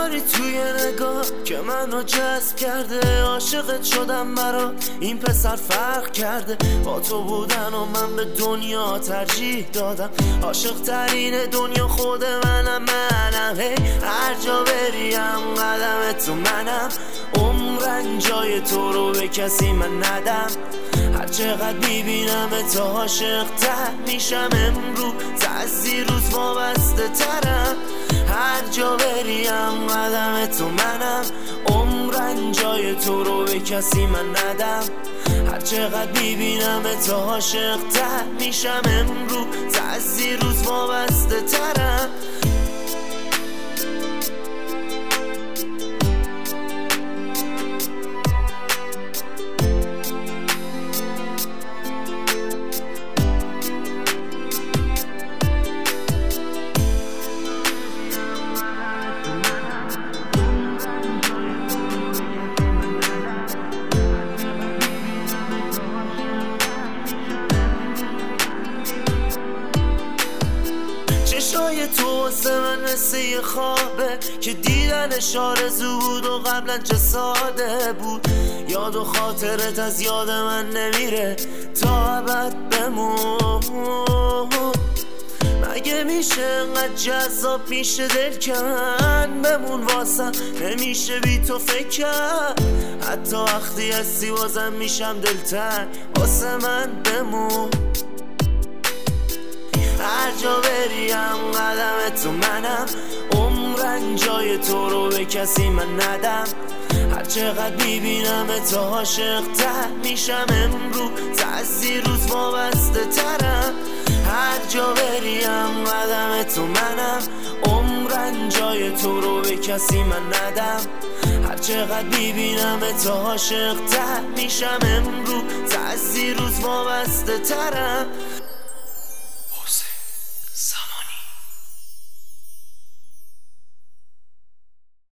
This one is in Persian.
داری توی نگاه که منو جذب کرده. عاشقت شدم برات این پسر فرق کرده. با تو بودن و من به دنیا ترجیح دادم. عاشق ترین دنیا خود منم هی هر جا بریم قدم تو منم. عمرن جای تو رو به کسی من ندم. هر چقدر میبینم تا عاشق تر میشم. امروز از دیروز وابسته ترم. هر جا بریم قدم تو منم. عمرن جای تو رو به کسی من ندم. هر چقدر میبینم تا عاشق تر میشم. امروز از دیروز وابسته ترم. چشای تو واسه من مثل یه خوابه که دیدنش آرزو بود و قبلا چه ساده بود. یاد و خاطرت از یاد من نمیره تا ابد بمون. مگه میشه انقدر جذاب میشه دل کن بمون واسم. نمیشه بی تو فکر کرد. حتی وقتی هستی بازم میشم دلتنگ واسه من بمون. هر جا بریم قدم تو منم. عمرن جای تو رو به کسی من ندم. هر چقدر میبینم تا عاشق تر میشم. امروز از دیروز وابسته ترم. هر جا بریم قدم تو منم. عمرن جای تو رو به کسی من ندم. هر چقدر میبینم تا عاشق تر میشم. امروز از دیروز وابسته ترم.